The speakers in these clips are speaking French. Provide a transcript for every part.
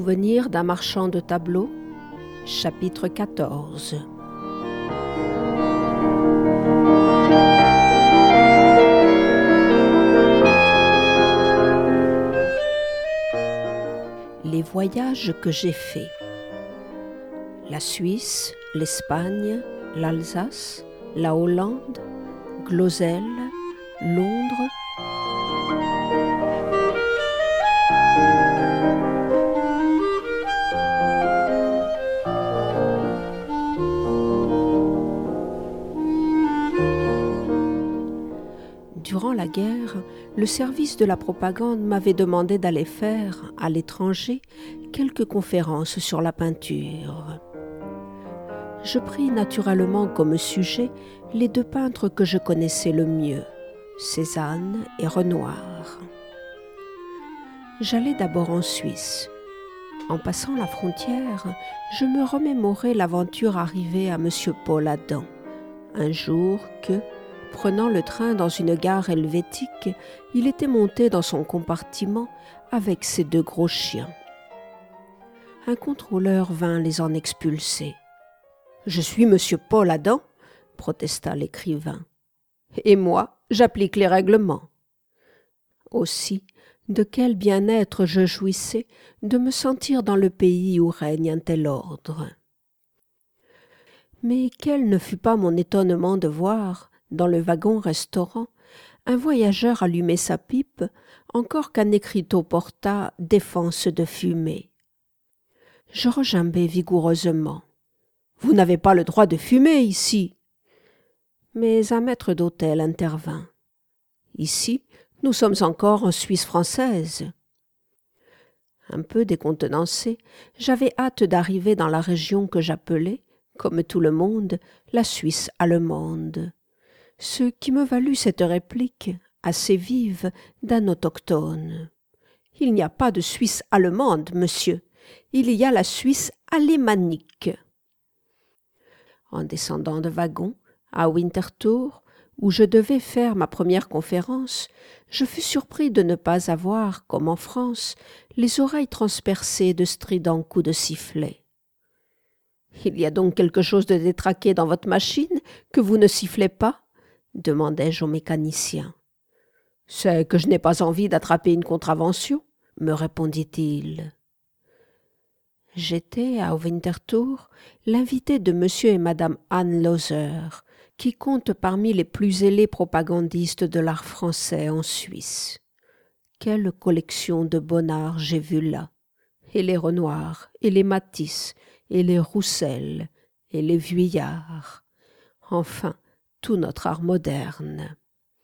Souvenir d'un marchand de tableaux, chapitre 14. Les voyages que j'ai faits. La Suisse, l'Espagne, l'Alsace, la Hollande, Glozelle, Londres. Durant la guerre, le service de la propagande m'avait demandé d'aller faire, à l'étranger, quelques conférences sur la peinture. Je pris naturellement comme sujet les deux peintres que je connaissais le mieux, Cézanne et Renoir. J'allai d'abord en Suisse. En passant la frontière, je me remémorai l'aventure arrivée à M. Paul Adam, un jour que, prenant le train dans une gare helvétique, il était monté dans son compartiment avec ses deux gros chiens. Un contrôleur vint les en expulser. « Je suis monsieur Paul Adam », protesta l'écrivain. « Et moi, j'applique les règlements. » Aussi, de quel bien-être je jouissais de me sentir dans le pays où règne un tel ordre. Mais quel ne fut pas mon étonnement de voir, dans le wagon-restaurant, un voyageur allumer sa pipe, encore qu'un écriteau portât « Défense de fumer ». Je regimbai vigoureusement. « Vous n'avez pas le droit de fumer ici !» Mais un maître d'hôtel intervint. « Ici, nous sommes encore en Suisse française. » Un peu décontenancé, j'avais hâte d'arriver dans la région que j'appelais, comme tout le monde, la Suisse allemande. Ce qui me valut cette réplique, assez vive, d'un autochtone. « Il n'y a pas de Suisse allemande, monsieur. Il y a la Suisse alémanique. » En descendant de wagon, à Winterthur, où je devais faire ma première conférence, je fus surpris de ne pas avoir, comme en France, les oreilles transpercées de stridents coups de sifflet. « Il y a donc quelque chose de détraqué dans votre machine que vous ne sifflez pas ?» demandai-je au mécanicien. « C'est que je n'ai pas envie d'attraper une contravention, » me répondit-il. J'étais, à Winterthur, l'invité de M. et Mme Anne Loser, qui comptent parmi les plus zélés propagandistes de l'art français en Suisse. Quelle collection de bonnards j'ai vu là, et les Renoir, et les Matisse, et les Roussel, et les Vuillard, enfin, tout notre art moderne.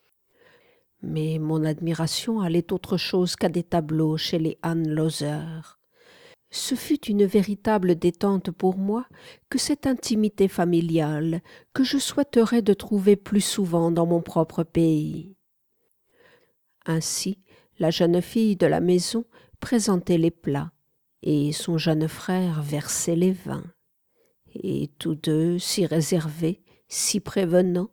Mais mon admiration allait autre chose qu'à des tableaux chez les Anne Loser. Ce fut une véritable détente pour moi que cette intimité familiale que je souhaiterais de trouver plus souvent dans mon propre pays. Ainsi, la jeune fille de la maison présentait les plats, et son jeune frère versait les vins. Et tous deux si réservés, si prévenants.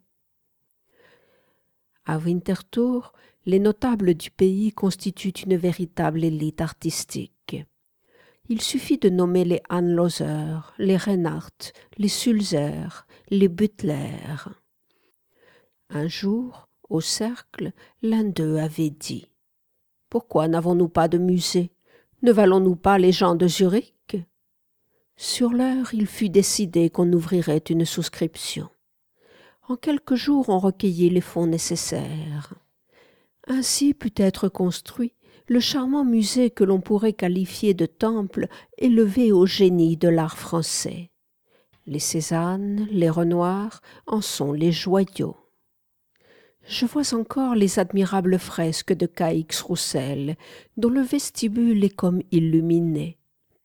À Winterthur, les notables du pays constituent une véritable élite artistique. Il suffit de nommer les Anne Loser, les Reinhardt, les Sulzer, les Butler. Un jour, au cercle, l'un d'eux avait dit « Pourquoi n'avons-nous pas de musée? Ne valons-nous pas les gens de Zurich ?» Sur l'heure, il fut décidé qu'on ouvrirait une souscription. En quelques jours, on recueillit les fonds nécessaires. Ainsi put être construit le charmant musée que l'on pourrait qualifier de temple élevé au génie de l'art français. Les Cézanne, les Renoir en sont les joyaux. Je vois encore les admirables fresques de Caix Roussel, dont le vestibule est comme illuminé.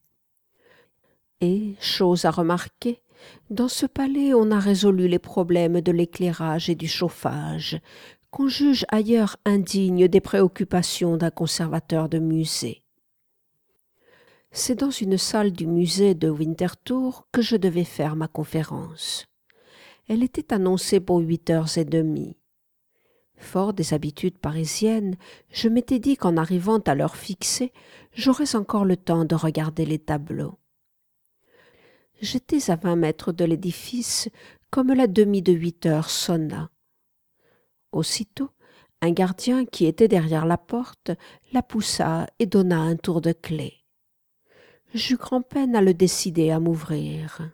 Et, chose à remarquer, dans ce palais on a résolu les problèmes de l'éclairage et du chauffage, qu'on juge ailleurs indignes des préoccupations d'un conservateur de musée. C'est dans une salle du musée de Winterthur que je devais faire ma conférence. Elle était annoncée pour 8h30. Fort des habitudes parisiennes, je m'étais dit qu'en arrivant à l'heure fixée, j'aurais encore le temps de regarder les tableaux. J'étais à 20 mètres de l'édifice comme la demie de 8 heures sonna. Aussitôt, un gardien qui était derrière la porte la poussa et donna un tour de clé. J'eus grand-peine à le décider à m'ouvrir.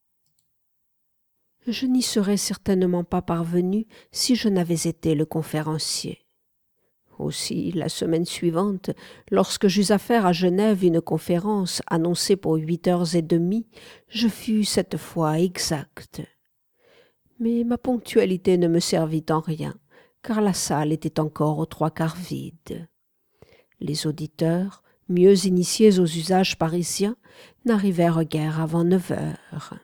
Je n'y serais certainement pas parvenu si je n'avais été le conférencier. Aussi, la semaine suivante, lorsque j'eus à faire à Genève une conférence annoncée pour 8h30, je fus cette fois exact. Mais ma ponctualité ne me servit en rien, car la salle était encore aux 3/4 vide. Les auditeurs, mieux initiés aux usages parisiens, n'arrivèrent guère avant 9h.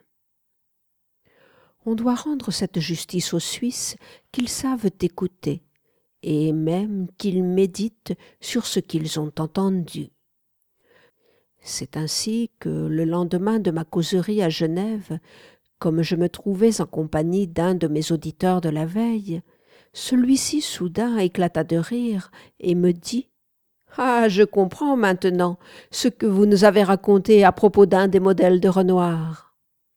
On doit rendre cette justice aux Suisses qu'ils savent écouter, et même qu'ils méditent sur ce qu'ils ont entendu. C'est ainsi que, le lendemain de ma causerie à Genève, comme je me trouvais en compagnie d'un de mes auditeurs de la veille, celui-ci soudain éclata de rire et me dit « Ah, je comprends maintenant ce que vous nous avez raconté à propos d'un des modèles de Renoir. »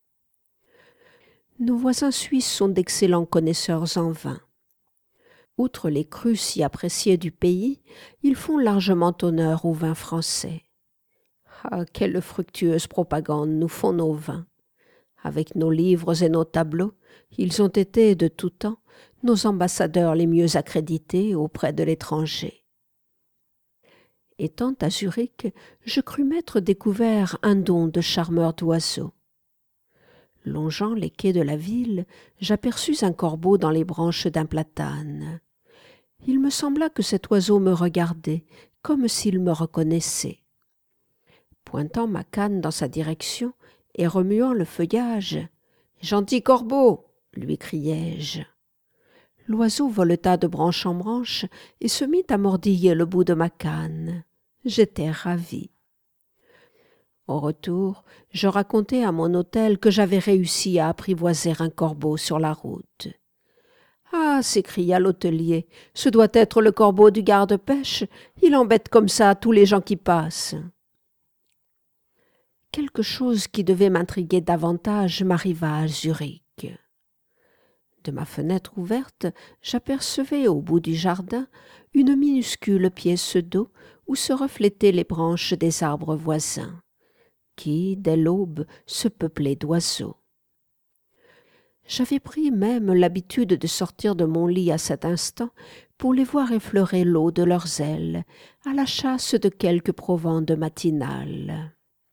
Nos voisins suisses sont d'excellents connaisseurs en vin. Outre les crus si appréciés du pays, ils font largement honneur au vin français. Ah, quelle fructueuse propagande nous font nos vins! Avec nos livres et nos tableaux, ils ont été, de tout temps, nos ambassadeurs les mieux accrédités auprès de l'étranger. Étant à Zurich, je crus m'être découvert un don de charmeur d'oiseaux. Longeant les quais de la ville, j'aperçus un corbeau dans les branches d'un platane. Il me sembla que cet oiseau me regardait, comme s'il me reconnaissait. Pointant ma canne dans sa direction et remuant le feuillage, « Gentil corbeau !» lui criai-je. L'oiseau voleta de branche en branche et se mit à mordiller le bout de ma canne. J'étais ravi. Au retour, je racontai à mon hôtel que j'avais réussi à apprivoiser un corbeau sur la route. « Ah !» s'écria l'hôtelier, « ce doit être le corbeau du garde-pêche, il embête comme ça tous les gens qui passent. » Quelque chose qui devait m'intriguer davantage m'arriva à Zurich. De ma fenêtre ouverte, j'apercevais au bout du jardin une minuscule pièce d'eau où se reflétaient les branches des arbres voisins, qui, dès l'aube, se peuplaient d'oiseaux. J'avais pris même l'habitude de sortir de mon lit à cet instant pour les voir effleurer l'eau de leurs ailes, à la chasse de quelque provende matinale.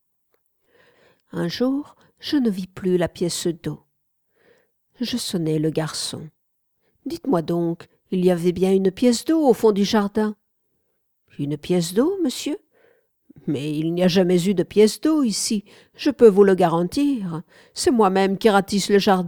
Un jour, je ne vis plus la pièce d'eau. Je sonnai le garçon. « Dites-moi donc, il y avait bien une pièce d'eau au fond du jardin. »« Une pièce d'eau, monsieur ? Mais il n'y a jamais eu de pièce d'eau ici, je peux vous le garantir. C'est moi-même qui ratisse le jardin. »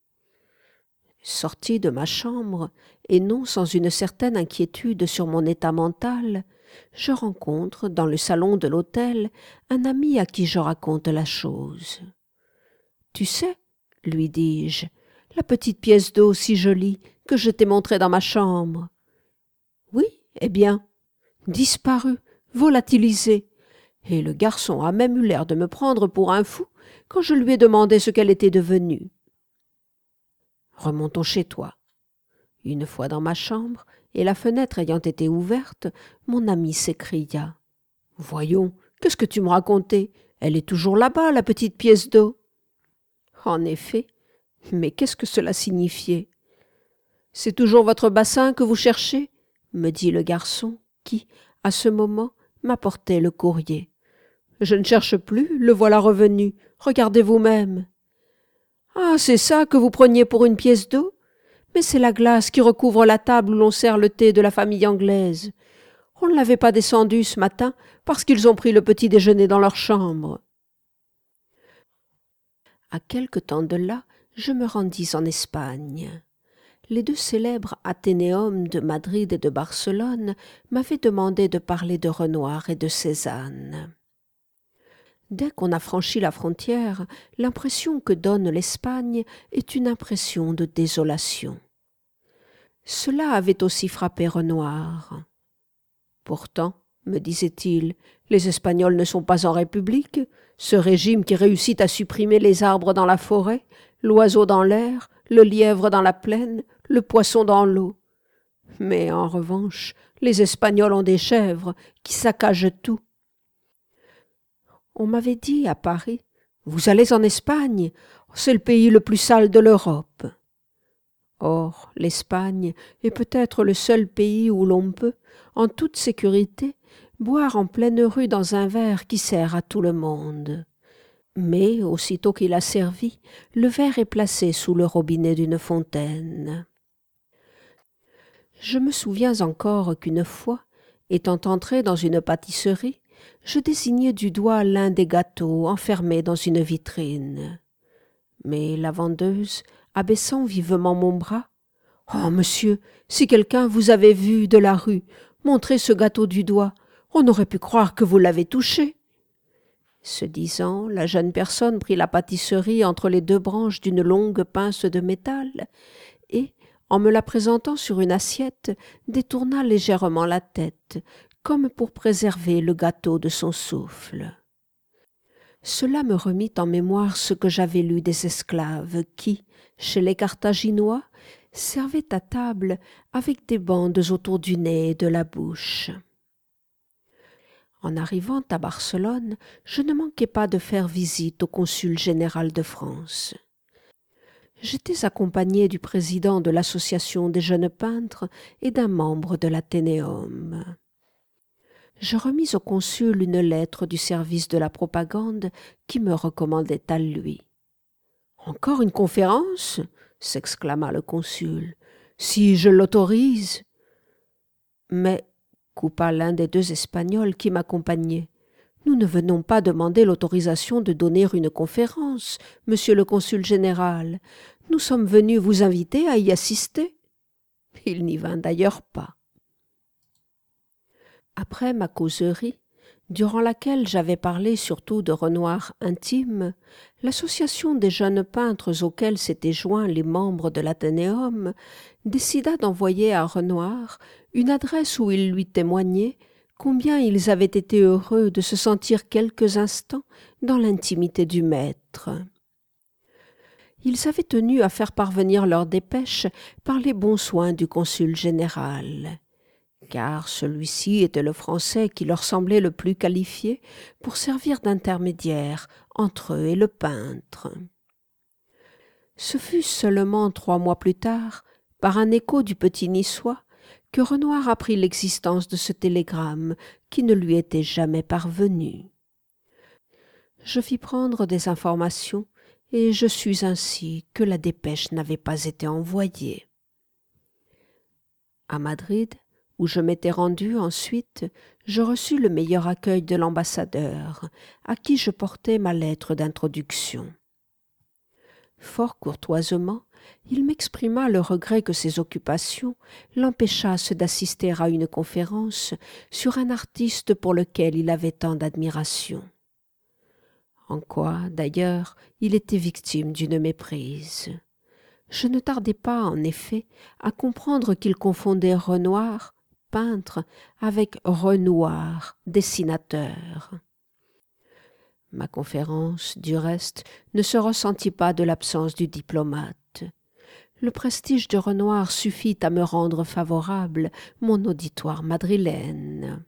Sorti de ma chambre, et non sans une certaine inquiétude sur mon état mental, je rencontre, dans le salon de l'hôtel, un ami à qui je raconte la chose. « Tu sais, lui dis-je, la petite pièce d'eau si jolie que je t'ai montrée dans ma chambre. »« Oui, eh bien, disparue, volatilisée, et le garçon a même eu l'air de me prendre pour un fou quand je lui ai demandé ce qu'elle était devenue. » Remontons chez toi. Une fois dans ma chambre, et la fenêtre ayant été ouverte, mon ami s'écria. « Voyons, qu'est-ce que tu me racontais? Elle est toujours là-bas, la petite pièce d'eau. » En effet, mais qu'est-ce que cela signifiait? « C'est toujours votre bassin que vous cherchez ?» me dit le garçon qui, à ce moment, m'apportait le courrier. « Je ne cherche plus, le voilà revenu. Regardez vous-même. »« Ah, c'est ça que vous preniez pour une pièce d'eau? Mais c'est la glace qui recouvre la table où l'on sert le thé de la famille anglaise. On ne l'avait pas descendu ce matin parce qu'ils ont pris le petit déjeuner dans leur chambre. » À quelque temps de là, je me rendis en Espagne. Les deux célèbres Athénéums de Madrid et de Barcelone m'avaient demandé de parler de Renoir et de Cézanne. Dès qu'on a franchi la frontière, l'impression que donne l'Espagne est une impression de désolation. Cela avait aussi frappé Renoir. Pourtant, me disait-il, les Espagnols ne sont pas en République. Ce régime qui réussit à supprimer les arbres dans la forêt, l'oiseau dans l'air, le lièvre dans la plaine, le poisson dans l'eau. Mais en revanche, les Espagnols ont des chèvres qui saccagent tout. On m'avait dit à Paris, « Vous allez en Espagne, c'est le pays le plus sale de l'Europe. » Or, l'Espagne est peut-être le seul pays où l'on peut, en toute sécurité, boire en pleine rue dans un verre qui sert à tout le monde. Mais, aussitôt qu'il a servi, le verre est placé sous le robinet d'une fontaine. Je me souviens encore qu'une fois, étant entré dans une pâtisserie, je désignai du doigt l'un des gâteaux enfermés dans une vitrine. Mais la vendeuse, abaissant vivement mon bras, « Oh, monsieur, si quelqu'un vous avait vu de la rue montrer ce gâteau du doigt, on aurait pu croire que vous l'avez touché. » Ce disant, la jeune personne prit la pâtisserie entre les deux branches d'une longue pince de métal et, en me la présentant sur une assiette, détourna légèrement la tête, comme pour préserver le gâteau de son souffle. Cela me remit en mémoire ce que j'avais lu des esclaves qui, chez les Carthaginois, servaient à table avec des bandes autour du nez et de la bouche. En arrivant à Barcelone, je ne manquai pas de faire visite au consul général de France. J'étais accompagné du président de l'association des jeunes peintres et d'un membre de l'Athénéum. Je remis au consul une lettre du service de la propagande qui me recommandait à lui. « Encore une conférence ?» s'exclama le consul. « Si je l'autorise !» Mais, coupa l'un des deux Espagnols qui m'accompagnaient, « Nous ne venons pas demander l'autorisation de donner une conférence, monsieur le consul général. Nous sommes venus vous inviter à y assister. » Il n'y vint d'ailleurs pas. Après ma causerie, durant laquelle j'avais parlé surtout de Renoir intime, l'association des jeunes peintres auxquels s'étaient joints les membres de l'Athénéum décida d'envoyer à Renoir une adresse où ils lui témoignaient combien ils avaient été heureux de se sentir quelques instants dans l'intimité du maître. Ils avaient tenu à faire parvenir leur dépêche par les bons soins du consul général, car celui-ci était le Français qui leur semblait le plus qualifié pour servir d'intermédiaire entre eux et le peintre. Ce fut seulement 3 mois plus tard, par un écho du petit Niçois, que Renoir apprit l'existence de ce télégramme qui ne lui était jamais parvenu. Je fis prendre des informations et je sus ainsi que la dépêche n'avait pas été envoyée. À Madrid, où je m'étais rendu ensuite, je reçus le meilleur accueil de l'ambassadeur, à qui je portai ma lettre d'introduction. Fort courtoisement, il m'exprima le regret que ses occupations l'empêchassent d'assister à une conférence sur un artiste pour lequel il avait tant d'admiration. En quoi, d'ailleurs, il était victime d'une méprise. Je ne tardai pas, en effet, à comprendre qu'il confondait Renoir, peintre, avec Renoir, dessinateur. Ma conférence, du reste, ne se ressentit pas de l'absence du diplomate. Le prestige de Renoir suffit à me rendre favorable mon auditoire madrilène.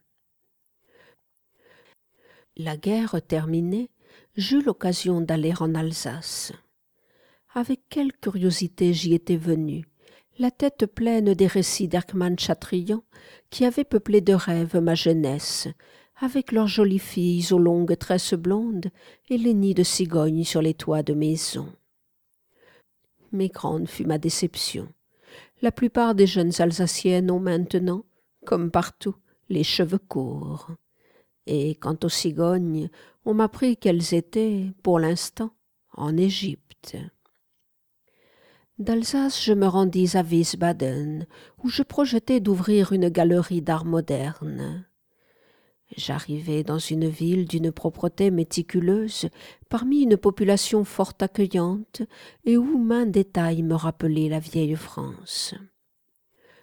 La guerre terminée, j'eus l'occasion d'aller en Alsace. Avec quelle curiosité j'y étais venu, la tête pleine des récits d'Erckmann Chatrian, qui avaient peuplé de rêves ma jeunesse, avec leurs jolies filles aux longues tresses blondes et les nids de cigognes sur les toits de maisons. Mais grande fut ma déception. La plupart des jeunes Alsaciennes ont maintenant, comme partout, les cheveux courts. Et quant aux cigognes, on m'apprit qu'elles étaient, pour l'instant, en Égypte. D'Alsace, je me rendis à Wiesbaden, où je projetais d'ouvrir une galerie d'art moderne. J'arrivai dans une ville d'une propreté méticuleuse, parmi une population fort accueillante, et où maint détail me rappelait la vieille France.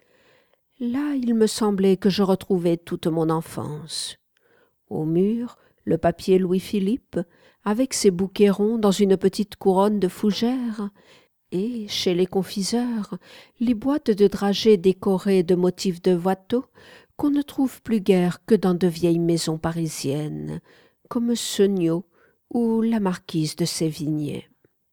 Là, il me semblait que je retrouvais toute mon enfance. Au mur, le papier Louis-Philippe, avec ses bouquets ronds dans une petite couronne de fougères, et, chez les confiseurs, les boîtes de dragées décorées de motifs de Watteau qu'on ne trouve plus guère que dans de vieilles maisons parisiennes, comme Seugnot ou la marquise de Sévigné.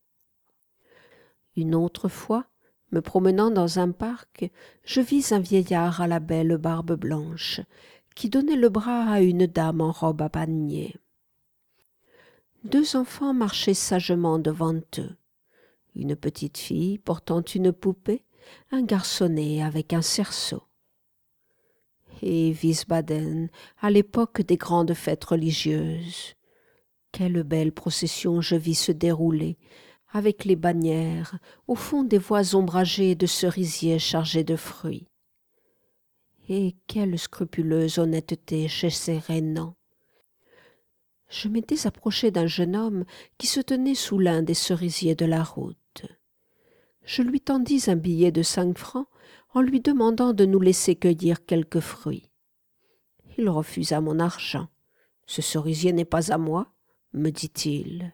Une autre fois, me promenant dans un parc, je vis un vieillard à la belle barbe blanche, qui donnait le bras à une dame en robe à panier. Deux enfants marchaient sagement devant eux. Une petite fille portant une poupée, un garçonnet avec un cerceau. Et Wiesbaden, à l'époque des grandes fêtes religieuses. Quelle belle procession je vis se dérouler, avec les bannières, au fond des voies ombragées de cerisiers chargés de fruits. Et quelle scrupuleuse honnêteté chez ces rénants! Je m'étais approché d'un jeune homme qui se tenait sous l'un des cerisiers de la route. Je lui tendis un billet de 5 francs en lui demandant de nous laisser cueillir quelques fruits. Il refusa mon argent. « Ce cerisier n'est pas à moi, » me dit-il.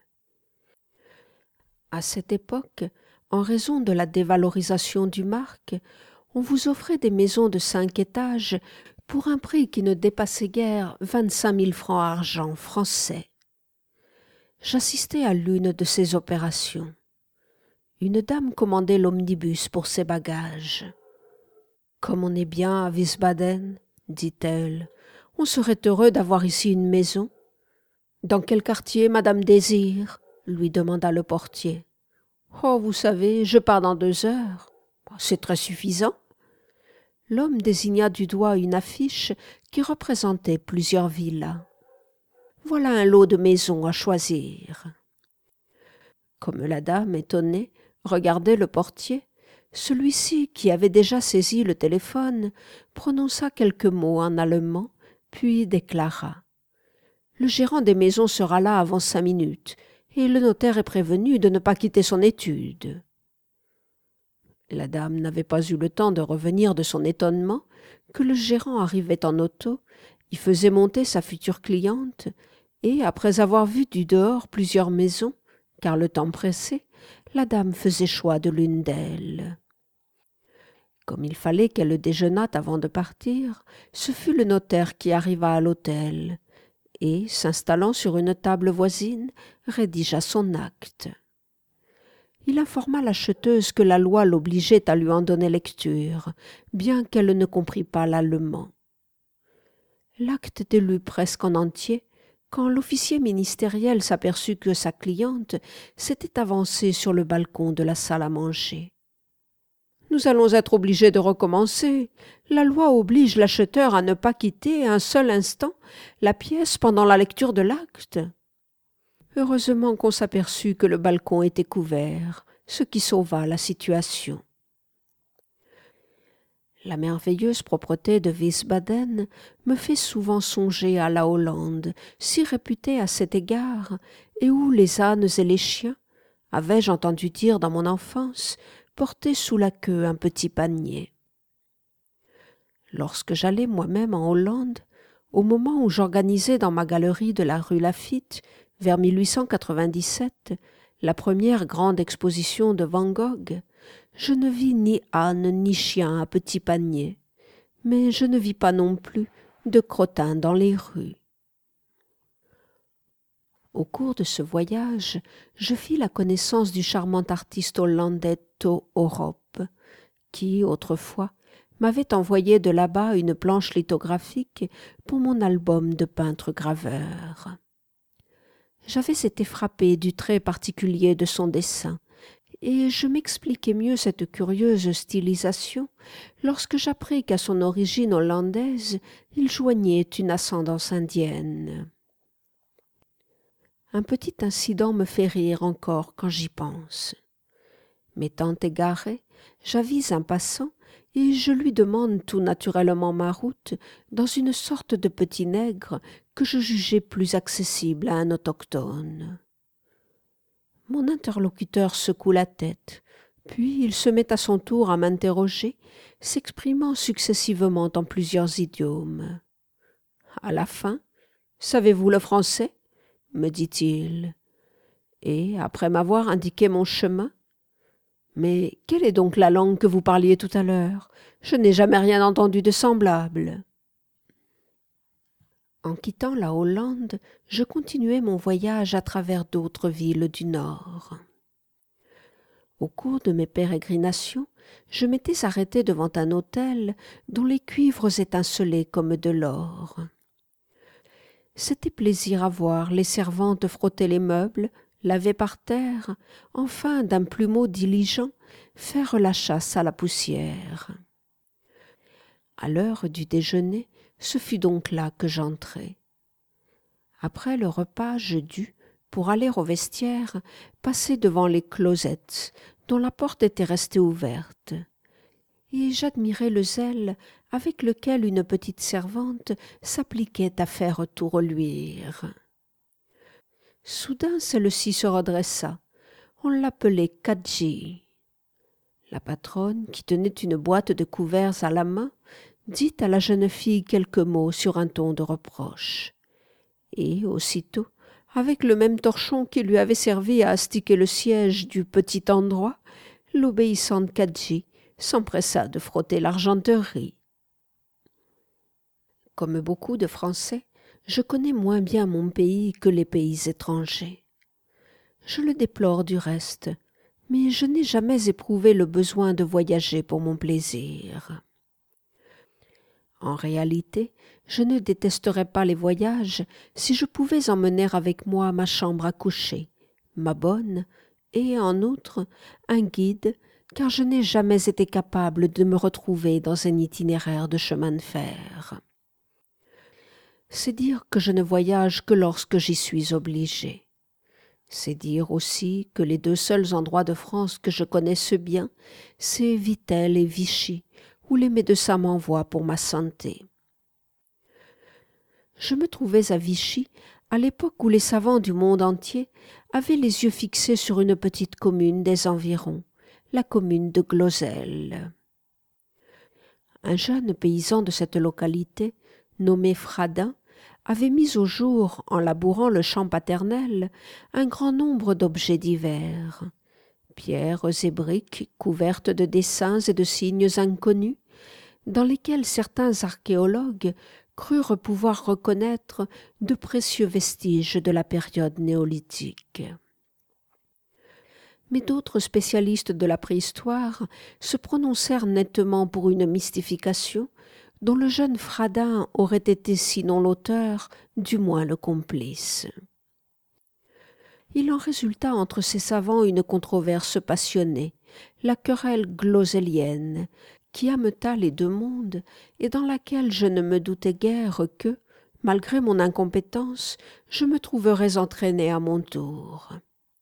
À cette époque, en raison de la dévalorisation du marc, on vous offrait des maisons de 5 étages pour un prix qui ne dépassait guère 25 000 francs argent français. J'assistais à l'une de ces opérations. Une dame commandait l'omnibus pour ses bagages. « Comme on est bien à Wiesbaden, dit-elle, on serait heureux d'avoir ici une maison. »« Dans quel quartier, Madame désire ?» lui demanda le portier. « Oh, vous savez, je pars dans 2 heures. »« C'est très suffisant. » L'homme désigna du doigt une affiche qui représentait plusieurs villas. « Voilà un lot de maisons à choisir. » Comme la dame, étonnée, regardait le portier, celui-ci, qui avait déjà saisi le téléphone, prononça quelques mots en allemand, puis déclara: « Le gérant des maisons sera là avant 5 minutes, et le notaire est prévenu de ne pas quitter son étude. » La dame n'avait pas eu le temps de revenir de son étonnement que le gérant arrivait en auto, y faisait monter sa future cliente, et, après avoir vu du dehors plusieurs maisons, car le temps pressait, la dame faisait choix de l'une d'elles. Comme il fallait qu'elle déjeunât avant de partir, ce fut le notaire qui arriva à l'hôtel et, s'installant sur une table voisine, rédigea son acte. Il informa l'acheteuse que la loi l'obligeait à lui en donner lecture, bien qu'elle ne comprît pas l'allemand. L'acte était lu presque en entier, quand l'officier ministériel s'aperçut que sa cliente s'était avancée sur le balcon de la salle à manger. « Nous allons être obligés de recommencer. La loi oblige l'acheteur à ne pas quitter un seul instant la pièce pendant la lecture de l'acte. » Heureusement qu'on s'aperçut que le balcon était couvert, ce qui sauva la situation. La merveilleuse propreté de Wiesbaden me fait souvent songer à la Hollande, si réputée à cet égard, et où les ânes et les chiens, avais-je entendu dire dans mon enfance, portaient sous la queue un petit panier. Lorsque j'allais moi-même en Hollande, au moment où j'organisais dans ma galerie de la rue Laffitte, vers 1897, la première grande exposition de Van Gogh, je ne vis ni âne ni chien à petit panier, mais je ne vis pas non plus de crottin dans les rues. Au cours de ce voyage, je fis la connaissance du charmant artiste hollandais To Europe, qui, autrefois, m'avait envoyé de là-bas une planche lithographique pour mon album de peintre-graveur. J'avais été frappée du trait particulier de son dessin, et je m'expliquai mieux cette curieuse stylisation lorsque j'appris qu'à son origine hollandaise, il joignait une ascendance indienne. Un petit incident me fait rire encore quand j'y pense. M'étant égaré, j'avise un passant et je lui demande tout naturellement ma route dans une sorte de petit nègre que je jugeais plus accessible à un autochtone. Mon interlocuteur secoue la tête, Puis il se met à son tour à m'interroger, s'exprimant successivement en plusieurs idiomes. À la fin, « Savez-vous le français ?» me dit-il. Et, après m'avoir indiqué mon chemin, « Mais quelle est donc la langue que vous parliez tout à l'heure? Je n'ai jamais rien entendu de semblable. » En quittant la Hollande, je continuai mon voyage à travers d'autres villes du Nord. Au cours de mes pérégrinations, je m'étais arrêté devant un hôtel dont les cuivres étincelaient comme de l'or. C'était plaisir à voir les servantes frotter les meubles, laver par terre, enfin d'un plumeau diligent, faire la chasse à la poussière. À l'heure du déjeuner, ce fut donc là que j'entrai. Après le repas, je dus, pour aller au vestiaire, passer devant les closettes, dont la porte était restée ouverte, et j'admirai le zèle avec lequel une petite servante s'appliquait à faire tout reluire. Soudain, celle-ci se redressa. On l'appelait Kadji. La patronne, qui tenait une boîte de couverts à la main, dit à la jeune fille quelques mots sur un ton de reproche. Et, aussitôt, avec le même torchon qui lui avait servi à astiquer le siège du petit endroit, l'obéissante Kadji s'empressa de frotter l'argenterie. Comme beaucoup de Français, je connais moins bien mon pays que les pays étrangers. Je le déplore du reste, mais je n'ai jamais éprouvé le besoin de voyager pour mon plaisir. En réalité, je ne détesterais pas les voyages si je pouvais emmener avec moi ma chambre à coucher, ma bonne, et en outre un guide, car je n'ai jamais été capable de me retrouver dans un itinéraire de chemin de fer. C'est dire que je ne voyage que lorsque j'y suis obligé. C'est dire aussi que les deux seuls endroits de France que je connaisse bien, c'est Vittel et Vichy, où les médecins m'envoient pour ma santé. Je me trouvais à Vichy à l'époque où les savants du monde entier avaient les yeux fixés sur une petite commune des environs, la commune de Glozelle. Un jeune paysan de cette localité, nommé Fradin, avait mis au jour, en labourant le champ paternel, un grand nombre d'objets divers. Pierres et briques couvertes de dessins et de signes inconnus, dans lesquels certains archéologues crurent pouvoir reconnaître de précieux vestiges de la période néolithique. Mais d'autres spécialistes de la préhistoire se prononcèrent nettement pour une mystification dont le jeune Fradin aurait été sinon l'auteur, du moins le complice. Il en résulta entre ces savants une controverse passionnée, la querelle glozélienne, qui ameuta les deux mondes et dans laquelle je ne me doutais guère que, malgré mon incompétence, je me trouverais entraîné à mon tour.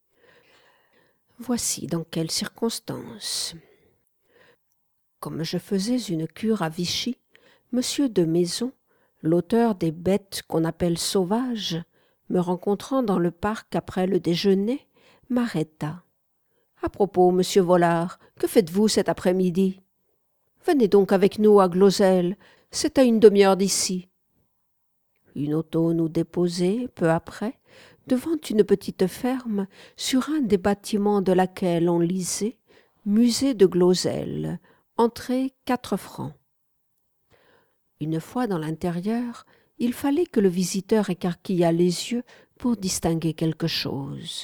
Voici dans quelles circonstances. Comme je faisais une cure à Vichy, Monsieur de Maison, l'auteur des bêtes qu'on appelle sauvages, me rencontrant dans le parc après le déjeuner, m'arrêta. « À propos, monsieur Vollard, que faites-vous cet après-midi ? » « Venez donc avec nous à Glozelle, c'est à une demi-heure d'ici. » Une auto nous déposait, peu après, devant une petite ferme, sur un des bâtiments de laquelle on lisait « Musée de Glozelle, entrée 4 francs ». Une fois dans l'intérieur, il fallait que le visiteur écarquillât les yeux pour distinguer quelque chose.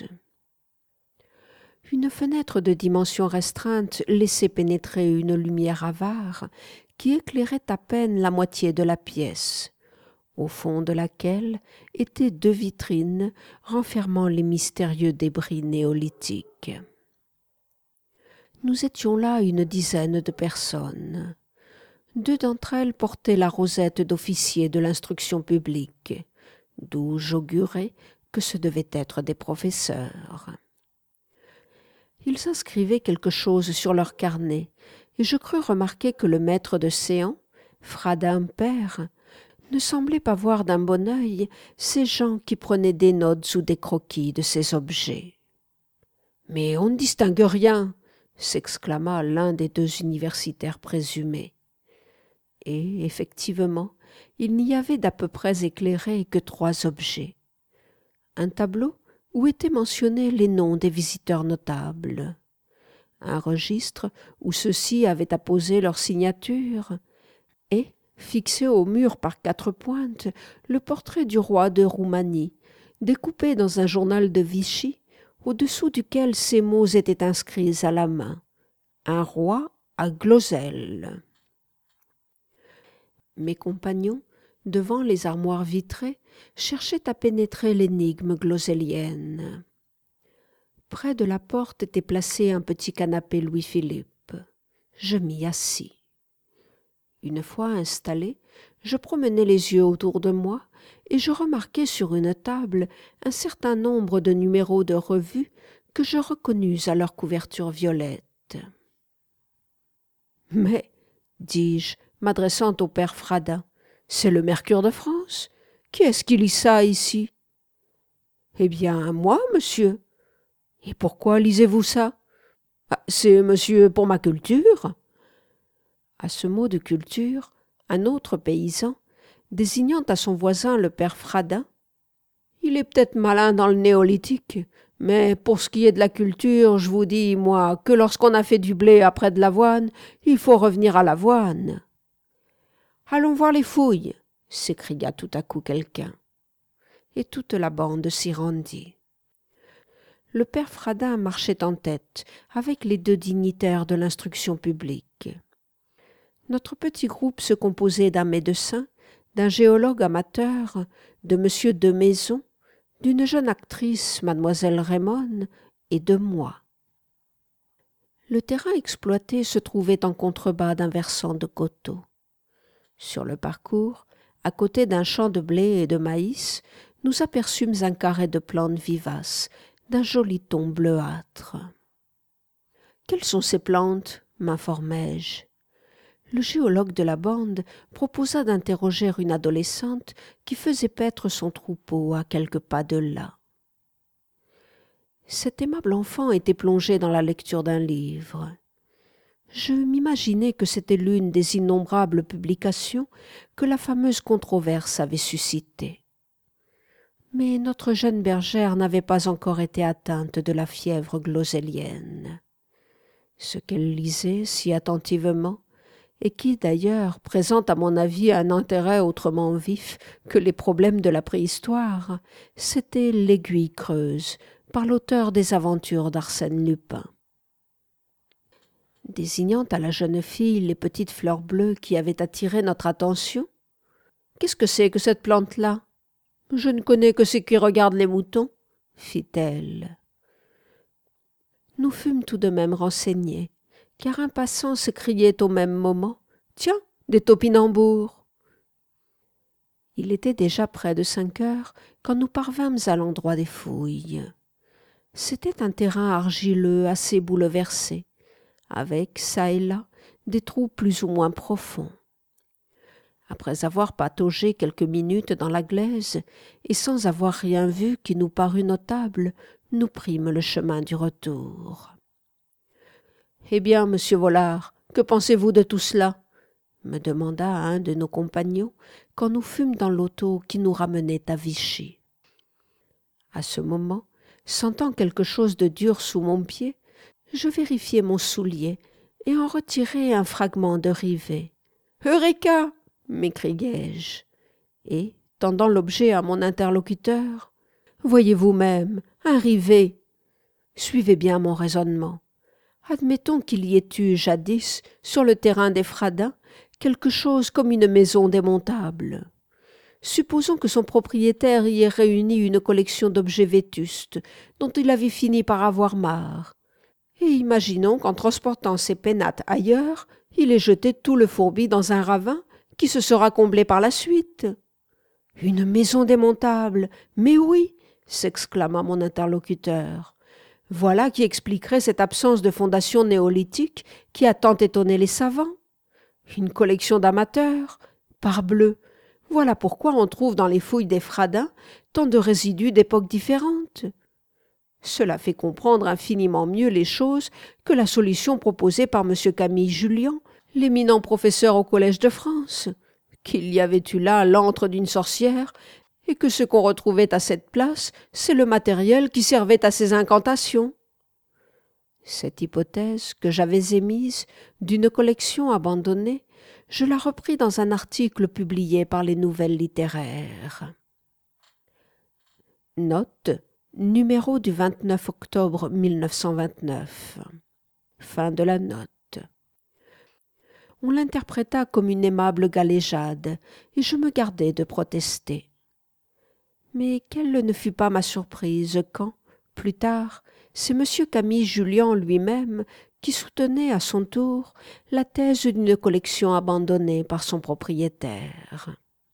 Une fenêtre de dimension restreinte laissait pénétrer une lumière avare qui éclairait à peine la moitié de la pièce, au fond de laquelle étaient 2 vitrines renfermant les mystérieux débris néolithiques. Nous étions là une dizaine de personnes. 2 d'entre elles portaient la rosette d'officier de l'instruction publique, d'où j'augurai que ce devaient être des professeurs. Ils inscrivaient quelque chose sur leur carnet, et je crus remarquer que le maître de séance, Fradin père, ne semblait pas voir d'un bon œil ces gens qui prenaient des notes ou des croquis de ces objets. « Mais on ne distingue rien, s'exclama l'un des deux universitaires présumés. Et, effectivement, il n'y avait d'à peu près éclairés que 3 objets. Un tableau où étaient mentionnés les noms des visiteurs notables, un registre où ceux-ci avaient apposé leur signature, et, fixé au mur par 4 pointes, le portrait du roi de Roumanie, découpé dans un journal de Vichy, au-dessous duquel ces mots étaient inscrits à la main. Un roi à Glozelle. Mes compagnons, devant les armoires vitrées, cherchaient à pénétrer l'énigme glozelienne. Près de la porte était placé un petit canapé Louis-Philippe. Je m'y assis. Une fois installé, je promenai les yeux autour de moi et je remarquai sur une table un certain nombre de numéros de revues que je reconnus à leur couverture violette. « Mais, dis-je, m'adressant au père Fradin, c'est le Mercure de France. Qui est-ce qui lit ça ici ?»« Eh bien, moi, monsieur. »« Et pourquoi lisez-vous ça ?»« Ah, c'est, monsieur, pour ma culture. » À ce mot de culture, un autre paysan, désignant à son voisin le père Fradin, « Il est peut-être malin dans le néolithique, mais pour ce qui est de la culture, je vous dis, moi, que lorsqu'on a fait du blé après de l'avoine, il faut revenir à l'avoine. »« Allons voir les fouilles !» s'écria tout à coup quelqu'un. Et toute la bande s'y rendit. Le père Fradin marchait en tête, avec les 2 dignitaires de l'instruction publique. Notre petit groupe se composait d'un médecin, d'un géologue amateur, de M. de Maison, d'une jeune actrice, mademoiselle Raymond, et de moi. Le terrain exploité se trouvait en contrebas d'un versant de coteaux. Sur le parcours, à côté d'un champ de blé et de maïs, nous aperçûmes un carré de plantes vivaces, d'un joli ton bleuâtre. « Quelles sont ces plantes ?» m'informai-je. Le géologue de la bande proposa d'interroger une adolescente qui faisait paître son troupeau à quelques pas de là. Cet aimable enfant était plongé dans la lecture d'un livre. Je m'imaginais que c'était l'une des innombrables publications que la fameuse controverse avait suscitées. Mais notre jeune bergère n'avait pas encore été atteinte de la fièvre glozelienne. Ce qu'elle lisait si attentivement, et qui, d'ailleurs, présente à mon avis un intérêt autrement vif que les problèmes de la préhistoire, c'était l'Aiguille creuse, par l'auteur des aventures d'Arsène Lupin. Désignant à la jeune fille les petites fleurs bleues qui avaient attiré notre attention, « Qu'est-ce que c'est que cette plante-là ?»« Je ne connais que ce qui regarde les moutons, » fit-elle. Nous fûmes tout de même renseignés, car un passant se criait au même moment « Tiens, des topinambours !» Il était déjà près de 5 heures quand nous parvînmes à l'endroit des fouilles. C'était un terrain argileux assez bouleversé, avec, çà et là, des trous plus ou moins profonds. Après avoir pataugé quelques minutes dans la glaise, et sans avoir rien vu qui nous parût notable, nous prîmes le chemin du retour. « Eh bien, monsieur Vollard, que pensez-vous de tout cela ?» me demanda un de nos compagnons quand nous fûmes dans l'auto qui nous ramenait à Vichy. À ce moment, sentant quelque chose de dur sous mon pied, je vérifiai mon soulier et en retirai un fragment de rivet. « Eureka !» m'écriai-je, et, tendant l'objet à mon interlocuteur, « Voyez vous-même, un rivet. Suivez bien mon raisonnement. Admettons qu'il y ait eu jadis, sur le terrain des Fradins, quelque chose comme une maison démontable. Supposons que son propriétaire y ait réuni une collection d'objets vétustes, dont il avait fini par avoir marre. Et imaginons qu'en transportant ses pénates ailleurs, il ait jeté tout le fourbi dans un ravin qui se sera comblé par la suite. « Une maison démontable, mais oui !» s'exclama mon interlocuteur. « Voilà qui expliquerait cette absence de fondation néolithique qui a tant étonné les savants. Une collection d'amateurs, parbleu, voilà pourquoi on trouve dans les fouilles des Fradins tant de résidus d'époques différentes. Cela fait comprendre infiniment mieux les choses que la solution proposée par M. Camille Julien, l'éminent professeur au Collège de France, qu'il y avait eu là l'antre d'une sorcière, et que ce qu'on retrouvait à cette place, c'est le matériel qui servait à ses incantations. Cette hypothèse que j'avais émise d'une collection abandonnée, je la repris dans un article publié par les Nouvelles littéraires. Note, numéro du 29 octobre 1929. Fin de la note. On l'interpréta comme une aimable galéjade, et je me gardai de protester. Mais quelle ne fut pas ma surprise quand, plus tard, c'est M. Camille Julien lui-même qui soutenait à son tour la thèse d'une collection abandonnée par son propriétaire.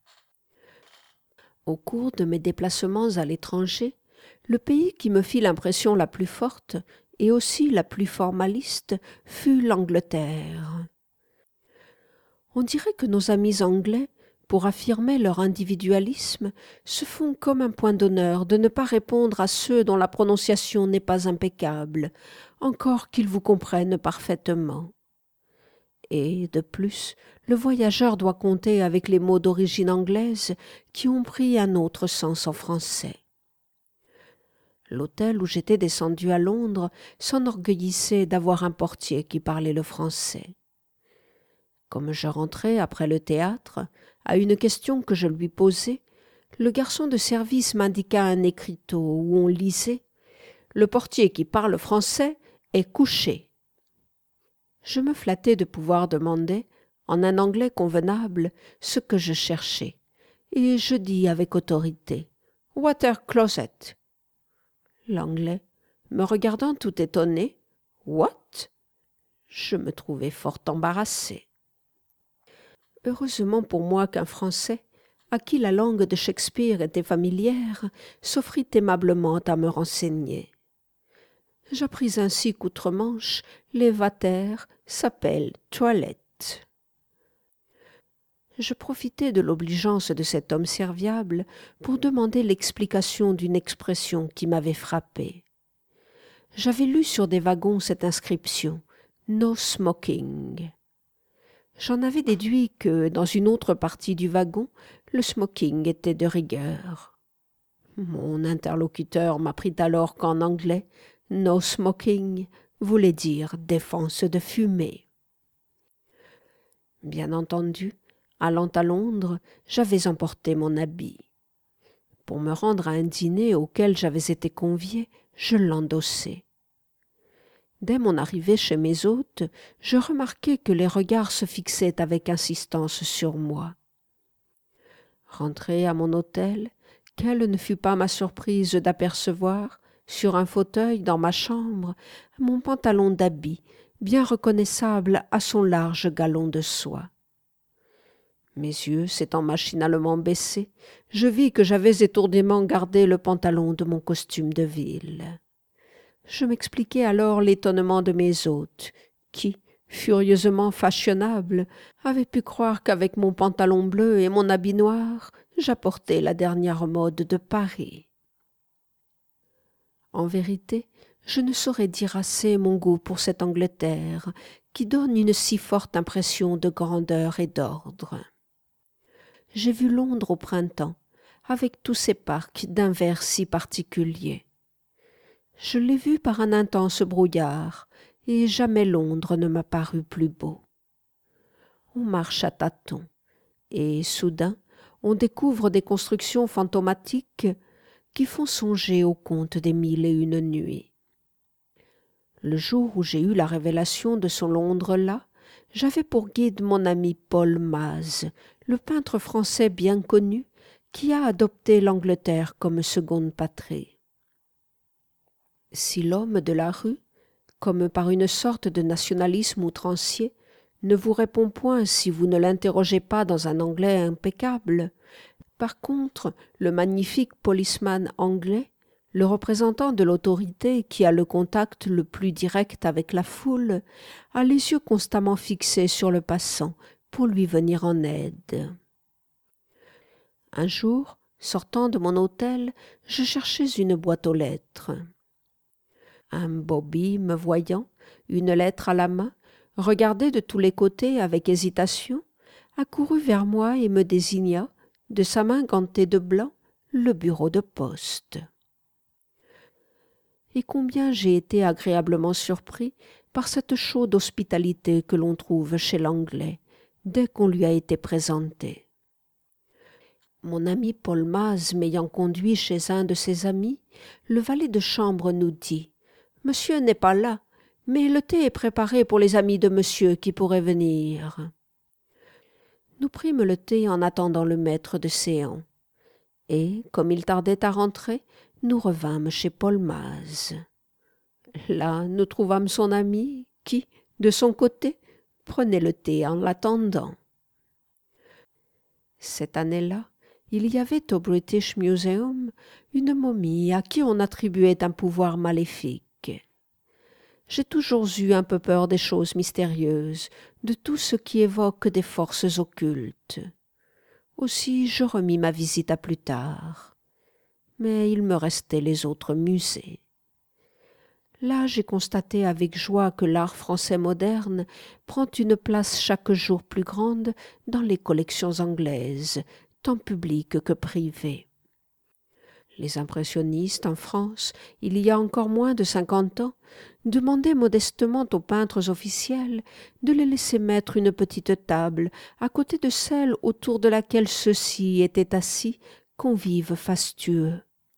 Au cours de mes déplacements à l'étranger, le pays qui me fit l'impression la plus forte et aussi la plus formaliste fut l'Angleterre. On dirait que nos amis anglais, pour affirmer leur individualisme, se font comme un point d'honneur de ne pas répondre à ceux dont la prononciation n'est pas impeccable, encore qu'ils vous comprennent parfaitement. Et, de plus, le voyageur doit compter avec les mots d'origine anglaise qui ont pris un autre sens en français. L'hôtel où j'étais descendu à Londres s'enorgueillissait d'avoir un portier qui parlait le français. Comme je rentrais après le théâtre, à une question que je lui posai, le garçon de service m'indiqua un écriteau où on lisait « Le portier qui parle français est couché ». Je me flattai de pouvoir demander, en un anglais convenable, ce que je cherchais, et je dis avec autorité « Water closet ». L'anglais, me regardant tout étonné, « What ?» Je me trouvai fort embarrassé. Heureusement pour moi qu'un Français, à qui la langue de Shakespeare était familière, s'offrit aimablement à me renseigner. J'appris ainsi qu'outre-Manche, les vatères s'appellent toilettes. Je profitai de l'obligeance de cet homme serviable pour demander l'explication d'une expression qui m'avait frappé. J'avais lu sur des wagons cette inscription « No smoking ». J'en avais déduit que, dans une autre partie du wagon, le smoking était de rigueur. Mon interlocuteur m'apprit alors qu'en anglais, « no smoking » voulait dire « défense de fumer ». Bien entendu, allant à Londres, j'avais emporté mon habit. Pour me rendre à un dîner auquel j'avais été convié, je l'endossai. Dès mon arrivée chez mes hôtes, je remarquai que les regards se fixaient avec insistance sur moi. Rentré à mon hôtel, quelle ne fut pas ma surprise d'apercevoir, sur un fauteuil dans ma chambre, mon pantalon d'habit, bien reconnaissable à son large galon de soie. Mes yeux s'étant machinalement baissés, je vis que j'avais étourdiment gardé le pantalon de mon costume de ville. Je m'expliquai alors l'étonnement de mes hôtes, qui, furieusement fashionables, avaient pu croire qu'avec mon pantalon bleu et mon habit noir, j'apportais la dernière mode de Paris. En vérité, je ne saurais dire assez mon goût pour cette Angleterre, qui donne une si forte impression de grandeur et d'ordre. J'ai vu Londres au printemps, avec tous ses parcs d'un vert si particulier. Je l'ai vu par un intense brouillard, et jamais Londres ne m'a paru plus beau. On marche à tâtons, et soudain on découvre des constructions fantomatiques qui font songer au conte des 1001 nuits. Le jour où j'ai eu la révélation de ce Londres-là, j'avais pour guide mon ami Paul Maz, le peintre français bien connu, qui a adopté l'Angleterre comme seconde patrie. Si l'homme de la rue, comme par une sorte de nationalisme outrancier, ne vous répond point si vous ne l'interrogez pas dans un anglais impeccable, par contre, le magnifique policeman anglais, le représentant de l'autorité qui a le contact le plus direct avec la foule, a les yeux constamment fixés sur le passant pour lui venir en aide. Un jour, sortant de mon hôtel, je cherchais une boîte aux lettres. Un bobby, me voyant, une lettre à la main, regardait de tous les côtés avec hésitation, accourut vers moi et me désigna, de sa main gantée de blanc, le bureau de poste. Et combien j'ai été agréablement surpris par cette chaude hospitalité que l'on trouve chez l'Anglais, dès qu'on lui a été présenté. Mon ami Paul Maz m'ayant conduit chez un de ses amis, le valet de chambre nous dit « Monsieur n'est pas là, mais le thé est préparé pour les amis de monsieur qui pourraient venir. » Nous prîmes le thé en attendant le maître de séance. Et, comme il tardait à rentrer, nous revînmes chez Paul Maz. Là, nous trouvâmes son ami qui, de son côté, prenait le thé en l'attendant. Cette année-là, il y avait au British Museum une momie à qui on attribuait un pouvoir maléfique. J'ai toujours eu un peu peur des choses mystérieuses, de tout ce qui évoque des forces occultes. Aussi je remis ma visite à plus tard. Mais il me restait les autres musées. Là, j'ai constaté avec joie que l'art français moderne prend une place chaque jour plus grande dans les collections anglaises, tant publiques que privées. Les impressionnistes en France, il y a encore moins de 50 ans, demandaient modestement aux peintres officiels de les laisser mettre une petite table à côté de celle autour de laquelle ceux-ci étaient assis, convives fastueux.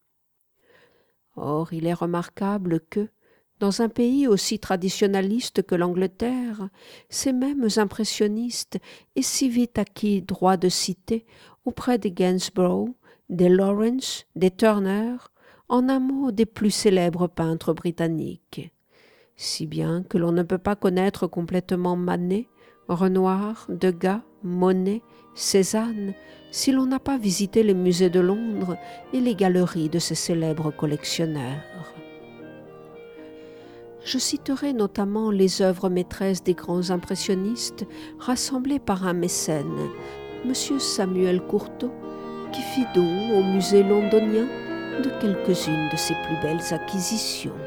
Or, il est remarquable que, dans un pays aussi traditionnaliste que l'Angleterre, ces mêmes impressionnistes aient si vite acquis droit de cité auprès des Gainsborough, des Lawrence, des Turner, en un mot des plus célèbres peintres britanniques. Si bien que l'on ne peut pas connaître complètement Manet, Renoir, Degas, Monet, Cézanne, si l'on n'a pas visité les musées de Londres et les galeries de ces célèbres collectionneurs. Je citerai notamment les œuvres maîtresses des grands impressionnistes rassemblées par un mécène, M. Samuel Courtauld, qui fit don au musée londonien de quelques-unes de ses plus belles acquisitions.